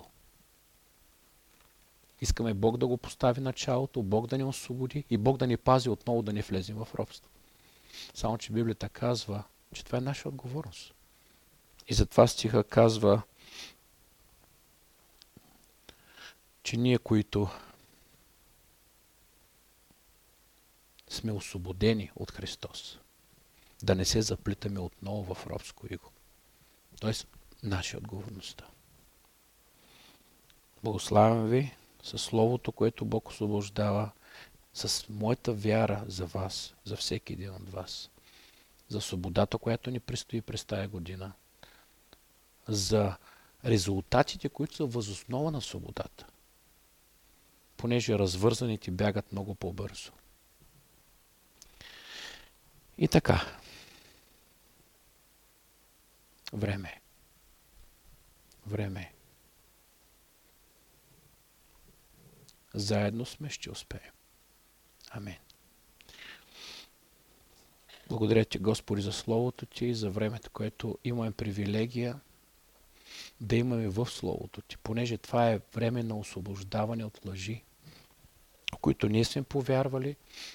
Искаме Бог да го постави началото, Бог да ни освободи и Бог да ни пази отново да не влезем в робство. Само, че Библията казва, че това е наша отговорност. И затова стиха казва, че ние, които сме освободени от Христос, да не се заплитаме отново в робско иго. Тоест, наша отговорността. Благославям ви със Словото, което Бог освобождава, с моята вяра за вас, за всеки един от вас, за свободата, която ни предстои през тая година, за резултатите, които са възоснова на свободата, понеже развързаните бягат много по-бързо. И така. Време. Време. Заедно сме, ще успеем. Амин. Благодаря ти, Господи, за Словото ти и за времето, което имаме привилегия да имаме в Словото ти, понеже това е време на освобождаване от лъжи, които ние сме повярвали,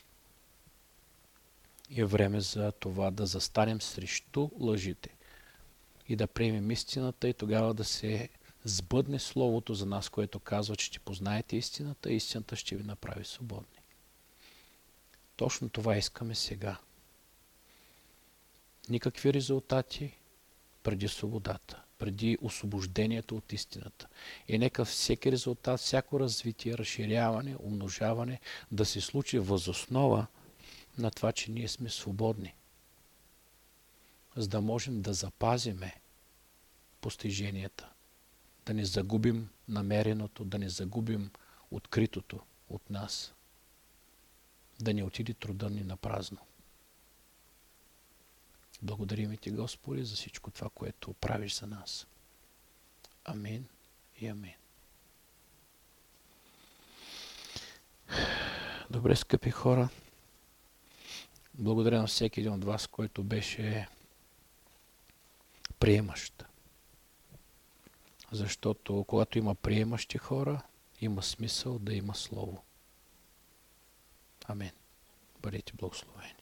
и е време за това да застанем срещу лъжите и да приемем истината и тогава да се сбъдне Словото за нас, което казва, че ще познаете истината и истината ще ви направи свободни. Точно това искаме сега. Никакви резултати преди свободата, преди освобождението от истината. И нека всеки резултат, всяко развитие, разширяване, умножаване да се случи въз основа на това, че ние сме свободни. За да можем да запазиме постиженията, да не загубим намереното, да не загубим откритото от нас, да не отиде труда ни на празно. Благодарим ти, Господи, за всичко това, което правиш за нас. Амин и амин. Добре, скъпи хора, благодаря на всеки един от вас, който беше приемащ. Защото когато има приемащи хора, има смисъл да има Слово. Амин. Бъдете благословени.